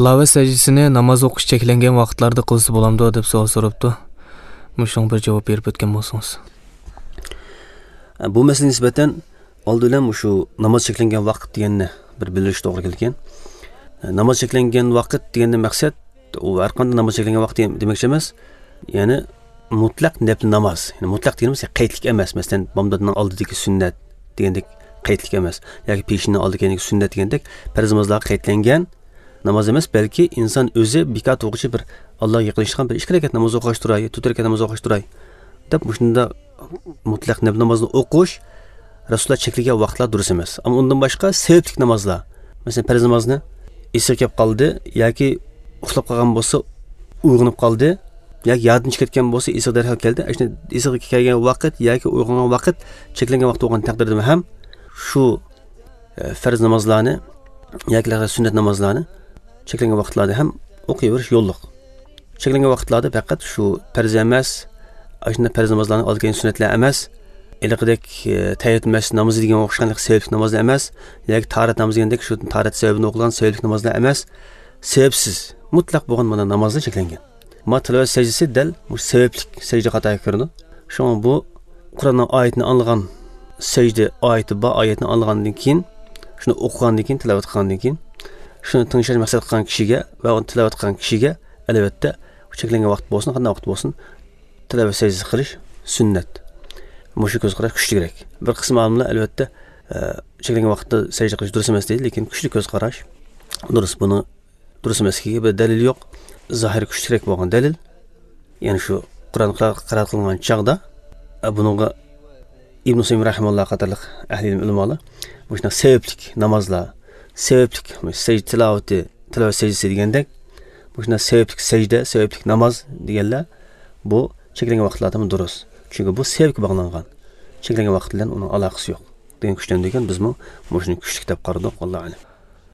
tilovat sajisini namoz o'qish cheklangan vaqtlarda qilsa bo'lamdi deb savol so'rabdi. Mushung bir javob berib o'tgan bo'lsangiz. Bu masala nisbatan oldindan shu namoz cheklangan vaqt deganni bir bilish to'g'ri kelgan. Namoz cheklangan vaqt degandan maqsad u har qanday namoz cheklangan vaqt demoqchi emas. Ya'ni mutlaq nafl namoz. Ya'ni mutlaq deganimiz qaydlik emas. Masalan, bomdodning oldidagi sunnat degandek qaydlik emas. Yoki peshinning oldidagi sunnat degandek farz namozlarga qaydlangan namoz emas, balki inson o'zi bikat o'qishi bir Allohga yaqinlashgan bir 2 rakat namoz o'qish turay, 4 rakat namoz o'qish turay deb shunda mutlaq nafl namozni o'qish Rasululloh cheklagan vaqtlar durust emas. Ammo undan boshqa sabablik namozlar. Masalan, farz namozni esiga kelib qoldi yoki uxlab qolgan bo'lsa, uyg'onib qoldi yoki yoddan chiqib ketgan bo'lsa, esiga darhol keldi. Shuni esiga kelgan vaqt yoki uyg'ongan vaqt cheklangan vaqt bo'lgan taqdirda ham shu farz namozlarni yoki sunnat namozlarni cheklangan vaqtlarda ham o'qiyverish yo'lliq. Cheklangan vaqtlarda faqat shu farz emas, ashuna farz namozlarni olgan sunnatlar emas, iliqdek tayyat masjid namozi degan o'xshaganlik sabablik namozlar emas, yoki tarat namozi degandek shu tarat sababini o'qigan sabablik namozlar emas, sababsiz mutlaq bo'lgan mana namozlar cheklangan. Ma tilovat sajdasi dal mush sabablik sajda qat'iy kirdi. Shunga bu Qur'onning oyatini anglagan sajda oyati ba oyatni anglagandan keyin, shuni o'qigandan keyin, tilovat qilgandan keyin, shuni tinglash maqsad qilgan kishiga va uni tilovat qilgan kishiga albatta cheklangan vaqt bo'lsin, qanday vaqt bo'lsin, tilovat sajdasi qilish sunnat. Mushu ko'z qarash kuchliroq. Bir qism olimlar albatta cheklangan vaqtda sajda qilish durust emas deydi, lekin kuchli ko'z qarash durust. Buni durust emasligiga bir dalil yo'q. Zahir kuchliroq bo'lgan dalil, ya'ni shu Qur'on qiraat qilingan chaqda buningga Ibn Sayyid rahimahulloh qatorliq ahli ulamalar bu shuna sabablik namozlar, sabablik sajda tilovati, tilovat sajdasi degandek bu shuna sabablik sajda, sabablik namoz deganlar bu cheklangan vaqtlarda durust. Chunki bu sevgi bog'langan. Cheklangan vaqt bilan uning aloqasi yo'q. Degan kuchlandigan biz bu shuni kuchli deb qaradik, Alloh alam.